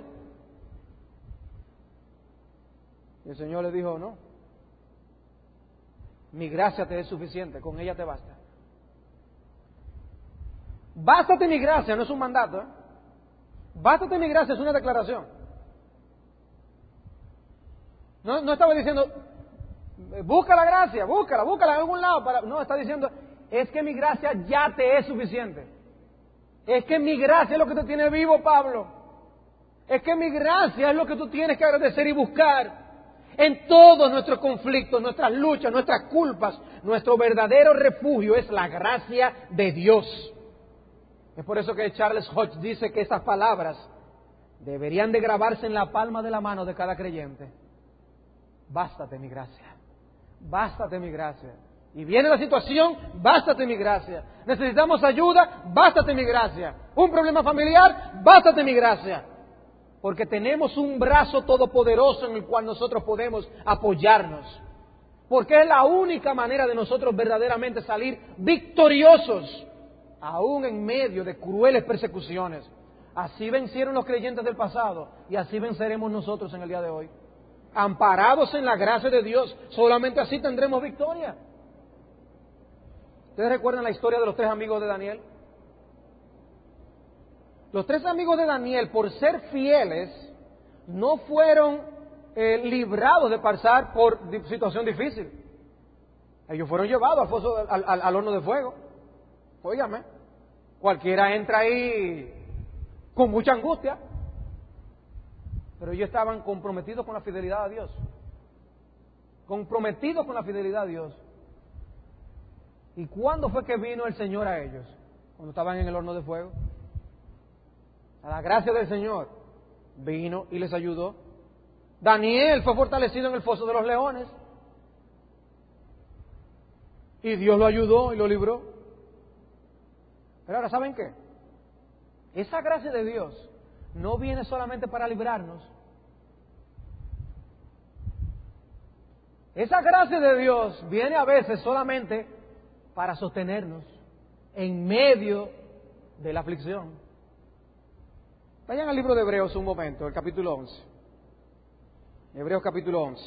Y el Señor le dijo, no, mi gracia te es suficiente, con ella te basta. Bástate mi gracia, no es un mandato, ¿eh? Bástate mi gracia es una declaración. No, no estaba diciendo, busca la gracia, búscala, búscala en algún lado. Para... No, está diciendo, es que mi gracia ya te es suficiente. Es que mi gracia es lo que te tiene vivo, Pablo. Es que mi gracia es lo que tú tienes que agradecer y buscar. En todos nuestros conflictos, nuestras luchas, nuestras culpas, nuestro verdadero refugio es la gracia de Dios. Es por eso que Charles Hodge dice que estas palabras deberían de grabarse en la palma de la mano de cada creyente. Bástate mi gracia, bástate mi gracia. Y viene la situación, bástate mi gracia. Necesitamos ayuda, bástate mi gracia. Un problema familiar, bástate mi gracia. Porque tenemos un brazo todopoderoso en el cual nosotros podemos apoyarnos. Porque es la única manera de nosotros verdaderamente salir victoriosos, aún en medio de crueles persecuciones. Así vencieron los creyentes del pasado y así venceremos nosotros en el día de hoy. Amparados en la gracia de Dios, solamente así tendremos victoria. ¿Ustedes recuerdan la historia de los tres amigos de Daniel? Los tres amigos de Daniel, por ser fieles, no fueron eh, librados de pasar por situación difícil. Ellos fueron llevados al, foso, al, al, al horno de fuego. Óigame, cualquiera entra ahí con mucha angustia, pero ellos estaban comprometidos con la fidelidad a Dios. Comprometidos con la fidelidad a Dios. ¿Y cuándo fue que vino el Señor a ellos? Cuando estaban en el horno de fuego. A la gracia del Señor vino y les ayudó. Daniel fue fortalecido en el foso de los leones y Dios lo ayudó y lo libró. Pero ahora, ¿saben qué? Esa gracia de Dios no viene solamente para librarnos. Esa gracia de Dios viene a veces solamente para sostenernos en medio de la aflicción. Vayan al libro de Hebreos un momento, el capítulo once. Hebreos capítulo once.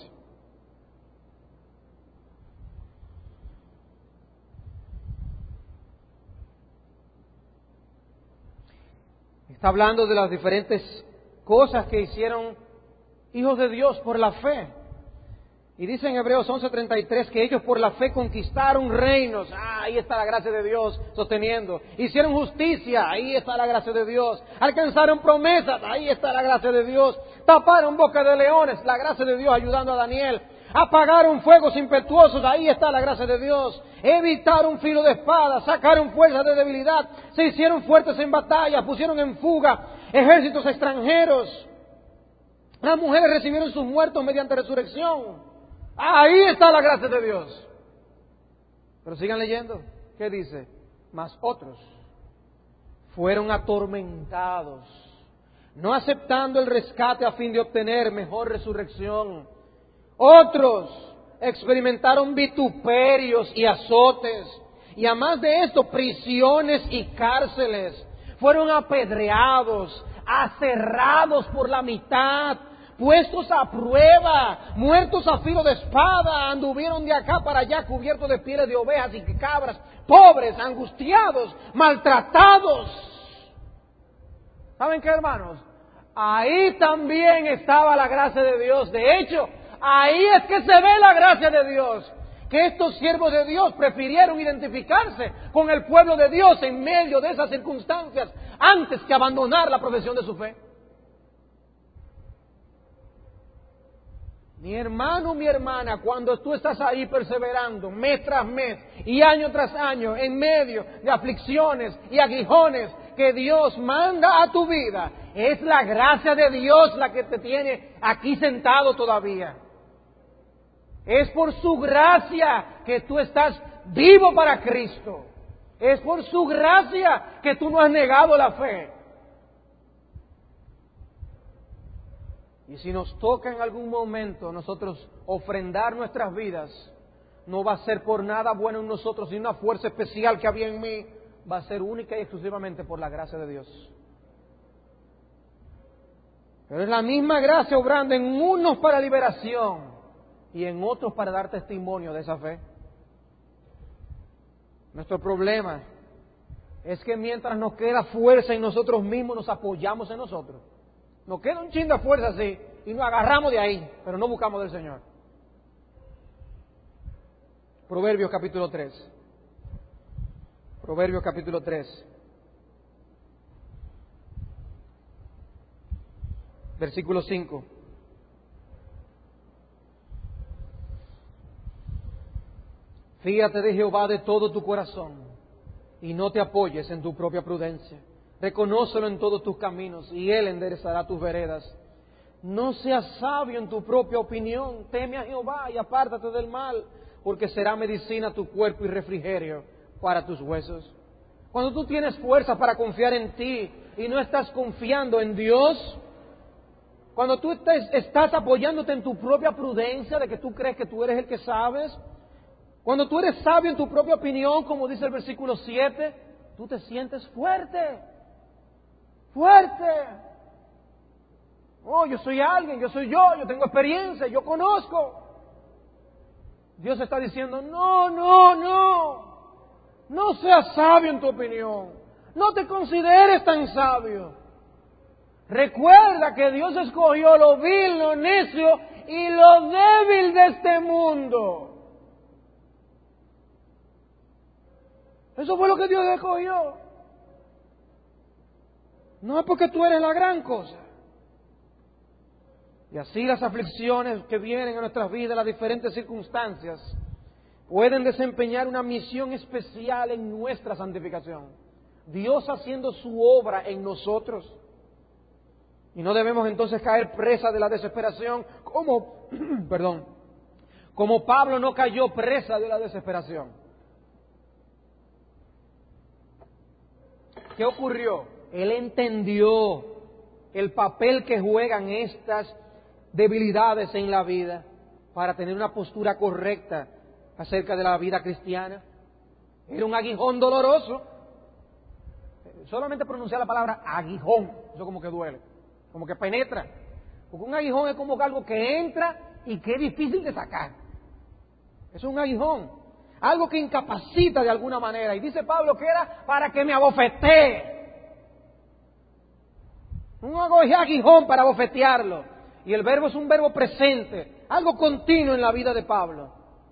Está hablando de las diferentes cosas que hicieron hijos de Dios por la fe. Y dice en Hebreos once treinta y tres que ellos por la fe conquistaron reinos. Ah, ahí está la gracia de Dios sosteniendo. Hicieron justicia. Ahí está la gracia de Dios. Alcanzaron promesas. Ahí está la gracia de Dios. Taparon boca de leones. La gracia de Dios ayudando a Daniel. Apagaron fuegos impetuosos. Ahí está la gracia de Dios. Evitaron filo de espada. Sacaron fuerzas de debilidad. Se hicieron fuertes en batalla. Pusieron en fuga ejércitos extranjeros. Las mujeres recibieron sus muertos mediante resurrección. Ahí está la gracia de Dios. Pero sigan leyendo. ¿Qué dice? Mas otros fueron atormentados, no aceptando el rescate a fin de obtener mejor resurrección. Otros experimentaron vituperios y azotes, y además de esto, prisiones y cárceles. Fueron apedreados, aserrados por la mitad, puestos a prueba, muertos a filo de espada, anduvieron de acá para allá cubiertos de pieles de ovejas y cabras, pobres, angustiados, maltratados. ¿Saben qué, hermanos? Ahí también estaba la gracia de Dios. De hecho, ahí es que se ve la gracia de Dios. Que estos siervos de Dios prefirieron identificarse con el pueblo de Dios en medio de esas circunstancias antes que abandonar la profesión de su fe. Mi hermano, mi hermana, cuando tú estás ahí perseverando mes tras mes y año tras año en medio de aflicciones y aguijones que Dios manda a tu vida, es la gracia de Dios la que te tiene aquí sentado todavía. Es por su gracia que tú estás vivo para Cristo. Es por su gracia que tú no has negado la fe. Y si nos toca en algún momento nosotros ofrendar nuestras vidas, no va a ser por nada bueno en nosotros, sino una fuerza especial que había en mí, va a ser única y exclusivamente por la gracia de Dios. Pero es la misma gracia obrando en unos para liberación y en otros para dar testimonio de esa fe. Nuestro problema es que mientras nos queda fuerza en nosotros mismos, nos apoyamos en nosotros. Nos queda un chin de fuerza así y nos agarramos de ahí, pero no buscamos del Señor. Proverbios capítulo tres. Proverbios capítulo tres. Versículo cinco. Fíate de Jehová de todo tu corazón y no te apoyes en tu propia prudencia. Reconócelo en todos tus caminos y Él enderezará tus veredas. No seas sabio en tu propia opinión. Teme a Jehová y apártate del mal, porque será medicina tu cuerpo y refrigerio para tus huesos. Cuando tú tienes fuerza para confiar en ti y no estás confiando en Dios, cuando tú estás, estás apoyándote en tu propia prudencia de que tú crees que tú eres el que sabes, cuando tú eres sabio en tu propia opinión, como dice el versículo siete, tú te sientes fuerte. Fuerte. Oh, yo soy alguien, yo soy yo, yo tengo experiencia, yo conozco. Dios está diciendo, no, no, no. No seas sabio en tu opinión. No te consideres tan sabio. Recuerda que Dios escogió lo vil, lo necio y lo débil de este mundo. Eso fue lo que Dios escogió. No es porque tú eres la gran cosa. Y así las aflicciones que vienen a nuestras vidas, las diferentes circunstancias, pueden desempeñar una misión especial en nuestra santificación. Dios haciendo su obra en nosotros. Y no debemos entonces caer presa de la desesperación como, perdón, como Pablo no cayó presa de la desesperación. ¿Qué ocurrió? Él entendió el papel que juegan estas debilidades en la vida para tener una postura correcta acerca de la vida cristiana. Era un aguijón doloroso. Solamente pronunciar la palabra aguijón, eso como que duele, como que penetra. Porque un aguijón es como algo que entra y que es difícil de sacar. Eso es un aguijón. Algo que incapacita de alguna manera. Y dice Pablo que era para que me abofetee. Un aguijón para bofetearlo. Y el verbo es un verbo presente, algo continuo en la vida de Pablo.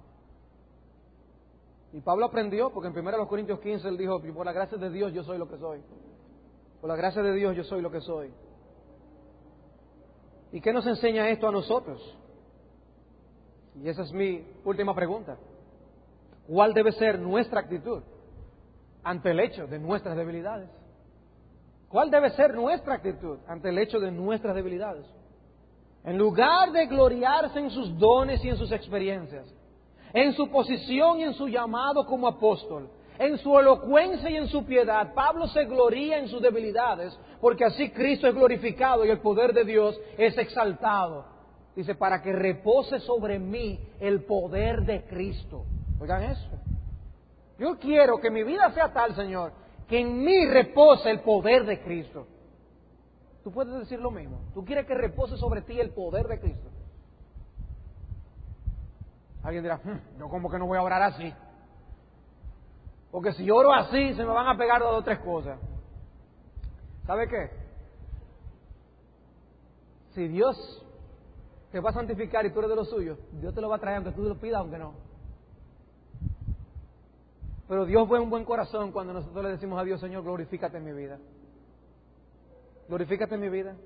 Y Pablo aprendió, porque en primera Corintios quince él dijo, por la gracia de Dios yo soy lo que soy. Por la gracia de Dios yo soy lo que soy. ¿Y qué nos enseña esto a nosotros? Y esa es mi última pregunta. ¿Cuál debe ser nuestra actitud ante el hecho de nuestras debilidades? ¿Cuál debe ser nuestra actitud ante el hecho de nuestras debilidades? En lugar de gloriarse en sus dones y en sus experiencias, en su posición y en su llamado como apóstol, en su elocuencia y en su piedad, Pablo se gloría en sus debilidades, porque así Cristo es glorificado y el poder de Dios es exaltado. Dice, para que repose sobre mí el poder de Cristo. Oigan eso. Yo quiero que mi vida sea tal, Señor, que en mí repose el poder de Cristo. Tú puedes decir lo mismo. Tú quieres que repose sobre ti el poder de Cristo. Alguien dirá, hm, yo como que no voy a orar así. Porque si oro así, se me van a pegar dos o tres cosas. ¿Sabe qué? Si Dios te va a santificar y tú eres de los suyos, Dios te lo va a traer aunque tú lo pidas, aunque no. Pero Dios ve un buen corazón cuando nosotros le decimos a Dios, Señor, glorifícate en mi vida. Glorifícate en mi vida.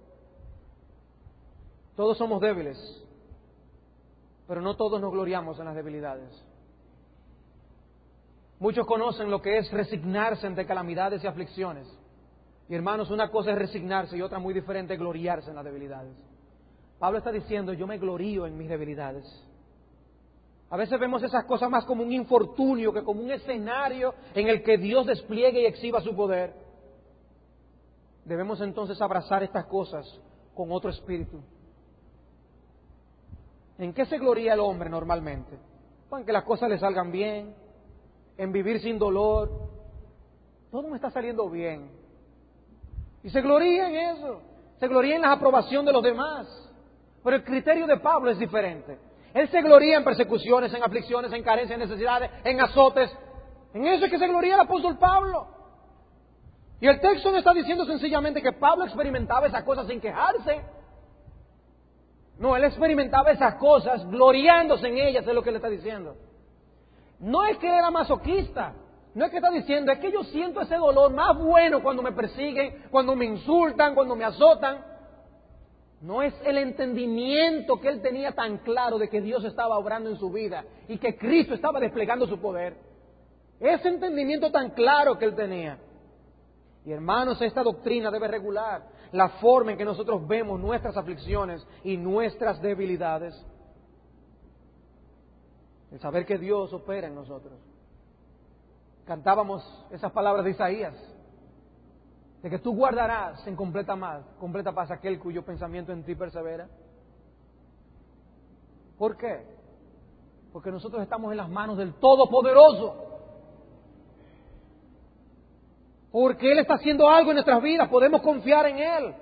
Todos somos débiles, pero no todos nos gloriamos en las debilidades. Muchos conocen lo que es resignarse ante calamidades y aflicciones. Y hermanos, una cosa es resignarse y otra muy diferente es gloriarse en las debilidades. Pablo está diciendo, yo me glorío en mis debilidades. A veces vemos esas cosas más como un infortunio que como un escenario en el que Dios despliegue y exhiba su poder. Debemos entonces abrazar estas cosas con otro espíritu. ¿En qué se gloría el hombre normalmente? En que las cosas le salgan bien, en vivir sin dolor. Todo me está saliendo bien. Y se gloría en eso. Se gloría en la aprobación de los demás. Pero el criterio de Pablo es diferente. Él se gloría en persecuciones, en aflicciones, en carencias, en necesidades, en azotes. En eso es que se gloría el apóstol Pablo. Y el texto no está diciendo sencillamente que Pablo experimentaba esas cosas sin quejarse. No, él experimentaba esas cosas gloriándose en ellas, es lo que le está diciendo. No es que era masoquista. No es que está diciendo, es que yo siento ese dolor más bueno cuando me persiguen, cuando me insultan, cuando me azotan. No es el entendimiento que él tenía tan claro de que Dios estaba obrando en su vida y que Cristo estaba desplegando su poder. Ese entendimiento tan claro que él tenía. Y hermanos, esta doctrina debe regular la forma en que nosotros vemos nuestras aflicciones y nuestras debilidades. El saber que Dios opera en nosotros. Cantábamos esas palabras de Isaías, de que tú guardarás en completa paz, completa paz aquel cuyo pensamiento en ti persevera. ¿Por qué? Porque nosotros estamos en las manos del Todopoderoso. Porque Él está haciendo algo en nuestras vidas, podemos confiar en Él.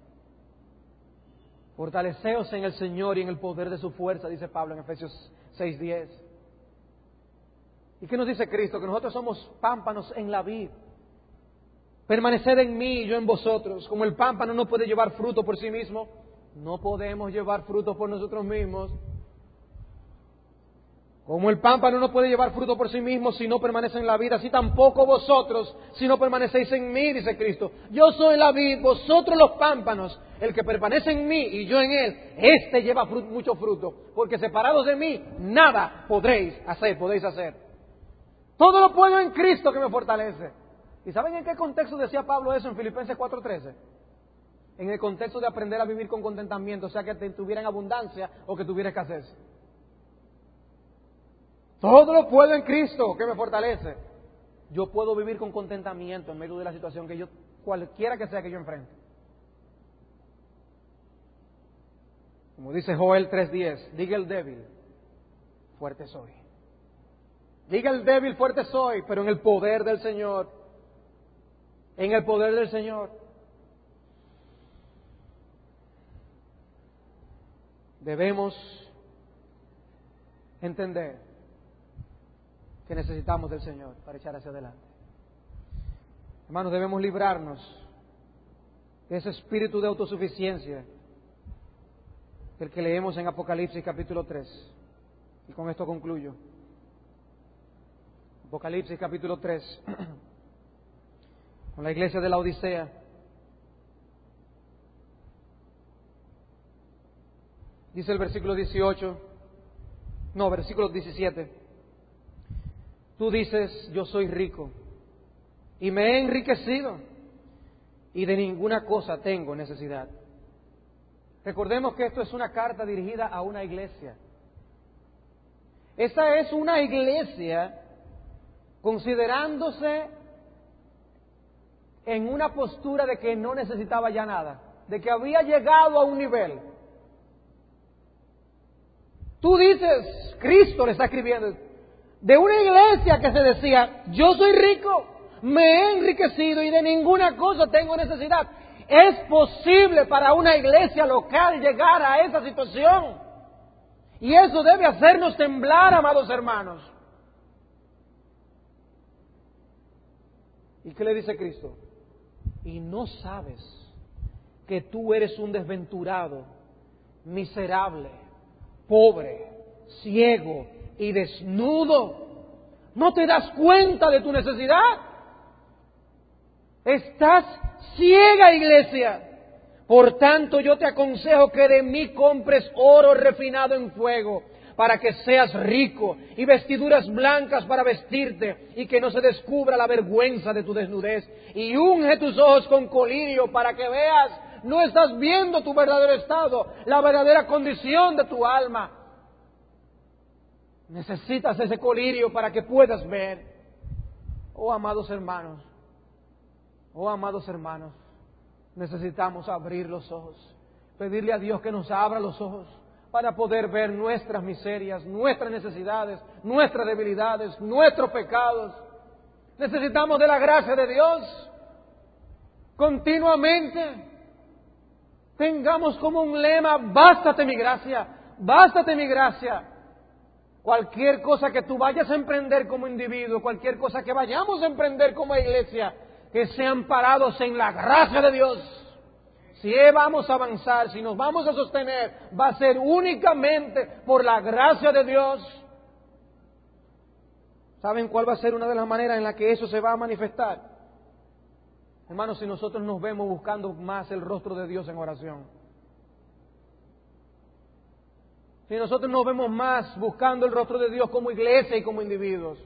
Fortaleceos en el Señor y en el poder de su fuerza, dice Pablo en Efesios seis diez. ¿Y qué nos dice Cristo? Que nosotros somos pámpanos en la vid. Permaneced en mí y yo en vosotros. Como el pámpano no puede llevar fruto por sí mismo, no podemos llevar fruto por nosotros mismos. Como el pámpano no puede llevar fruto por sí mismo si no permanece en la vid, así tampoco vosotros si no permanecéis en mí, dice Cristo. Yo soy la vid, vosotros los pámpanos. El que permanece en mí y yo en él, éste lleva fruto, mucho fruto. Porque separados de mí, nada podréis hacer, podéis hacer. Todo lo puedo en Cristo que me fortalece. ¿Y saben en qué contexto decía Pablo eso en Filipenses cuatro trece? En el contexto de aprender a vivir con contentamiento, o sea que tuviera en abundancia o que tuviera escasez. Todo lo puedo en Cristo que me fortalece. Yo puedo vivir con contentamiento en medio de la situación que yo, cualquiera que sea que yo enfrente. Como dice Joel tres diez, diga el débil, fuerte soy. Diga el débil, fuerte soy, pero en el poder del Señor. En el poder del Señor. Debemos entender que necesitamos del Señor para echar hacia adelante. Hermanos, debemos librarnos de ese espíritu de autosuficiencia del que leemos en Apocalipsis capítulo tres. Y con esto concluyo. Apocalipsis capítulo tres, con la iglesia de la Odisea. Dice el versículo dieciocho, no, versículo diecisiete. Tú dices, yo soy rico y me he enriquecido y de ninguna cosa tengo necesidad. Recordemos que esto es una carta dirigida a una iglesia. Esa es una iglesia considerándose en una postura de que no necesitaba ya nada, de que había llegado a un nivel Tú dices, Cristo le está escribiendo, de una iglesia que se decía, yo soy rico, me he enriquecido y de ninguna cosa tengo necesidad. Es posible para una iglesia local llegar a esa situación. Y eso debe hacernos temblar, amados hermanos. ¿Y qué le dice Cristo? Y no sabes que tú eres un desventurado, miserable, pobre, ciego y desnudo. ¿No te das cuenta de tu necesidad? Estás ciega, iglesia. Por tanto, yo te aconsejo que de mí compres oro refinado en fuego, para que seas rico, y vestiduras blancas para vestirte, y que no se descubra la vergüenza de tu desnudez. Y unge tus ojos con colirio, para que veas, no estás viendo tu verdadero estado, la verdadera condición de tu alma. Necesitas ese colirio para que puedas ver. Oh, amados hermanos, oh, amados hermanos, necesitamos abrir los ojos, pedirle a Dios que nos abra los ojos para poder ver nuestras miserias, nuestras necesidades, nuestras debilidades, nuestros pecados. Necesitamos de la gracia de Dios continuamente. Tengamos como un lema, bástate mi gracia, bástate mi gracia. Cualquier cosa que tú vayas a emprender como individuo, cualquier cosa que vayamos a emprender como iglesia, que sean parados en la gracia de Dios. Si vamos a avanzar, si nos vamos a sostener, va a ser únicamente por la gracia de Dios. ¿Saben cuál va a ser una de las maneras en las que eso se va a manifestar? Hermanos, si nosotros nos vemos buscando más el rostro de Dios en oración. Si nosotros nos vemos más buscando el rostro de Dios como iglesia y como individuos.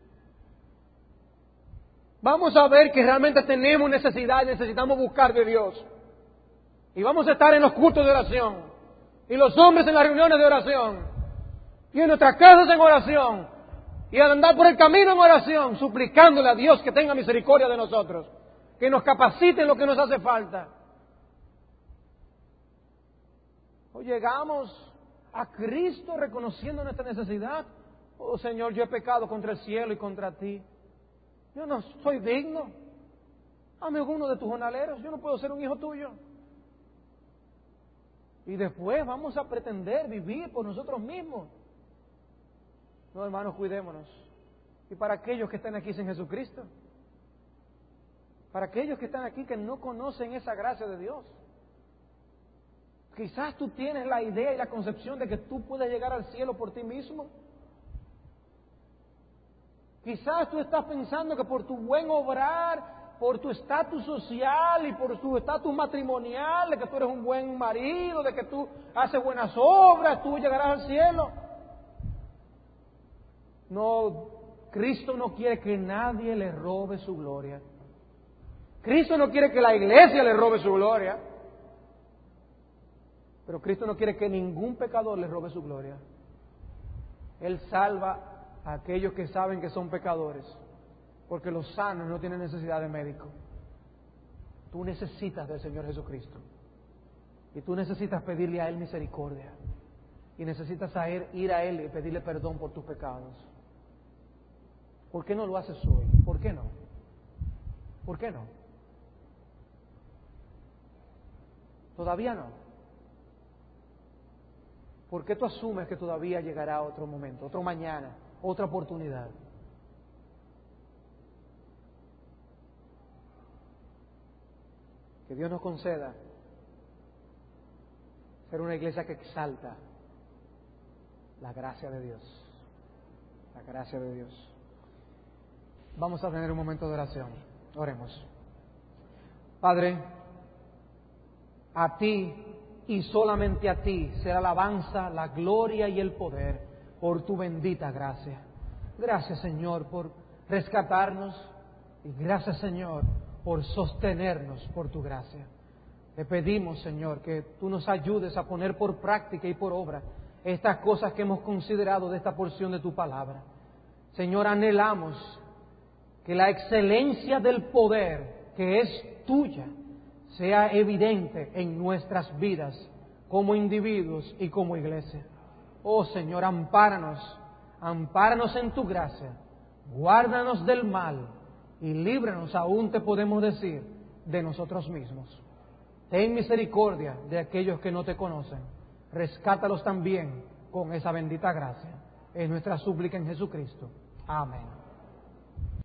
Vamos a ver que realmente tenemos necesidad y necesitamos buscar de Dios. Y vamos a estar en los cultos de oración. Y los hombres en las reuniones de oración. Y en nuestras casas en oración. Y al andar por el camino en oración, suplicándole a Dios que tenga misericordia de nosotros. Que nos capacite en lo que nos hace falta. O llegamos a Cristo reconociendo nuestra necesidad. Oh Señor, yo he pecado contra el cielo y contra ti. Yo no soy digno. Hazme uno de tus jornaleros. Yo no puedo ser un hijo tuyo. Y después vamos a pretender vivir por nosotros mismos. No, hermanos, cuidémonos. Y para aquellos que están aquí sin Jesucristo, para aquellos que están aquí que no conocen esa gracia de Dios, quizás tú tienes la idea y la concepción de que tú puedes llegar al cielo por ti mismo. Quizás tú estás pensando que por tu buen obrar, por tu estatus social y por tu estatus matrimonial, de que tú eres un buen marido, de que tú haces buenas obras, tú llegarás al cielo. No, Cristo no quiere que nadie le robe su gloria. Cristo no quiere que la iglesia le robe su gloria. Pero Cristo no quiere que ningún pecador le robe su gloria. Él salva a aquellos que saben que son pecadores, porque los sanos no tienen necesidad de médico. Tú necesitas del Señor Jesucristo. Y tú necesitas pedirle a Él misericordia. Y necesitas a él, ir a Él y pedirle perdón por tus pecados. ¿Por qué no lo haces hoy? ¿Por qué no? ¿Por qué no? Todavía no. ¿Por qué tú asumes que todavía llegará otro momento, otro mañana, otra oportunidad? Que Dios nos conceda ser una iglesia que exalta la gracia de Dios. La gracia de Dios. Vamos a tener un momento de oración. Oremos. Padre, a ti y solamente a ti será la alabanza, la gloria y el poder por tu bendita gracia. Gracias, Señor, por rescatarnos y gracias, Señor, por sostenernos por tu gracia. Te pedimos, Señor, que tú nos ayudes a poner por práctica y por obra estas cosas que hemos considerado de esta porción de tu palabra. Señor, anhelamos que la excelencia del poder que es tuya sea evidente en nuestras vidas como individuos y como iglesia. Oh Señor, ampáranos, ampáranos en tu gracia, guárdanos del mal y líbranos, aún te podemos decir, de nosotros mismos. Ten misericordia de aquellos que no te conocen, rescátalos también con esa bendita gracia. Es nuestra súplica en Jesucristo. Amén.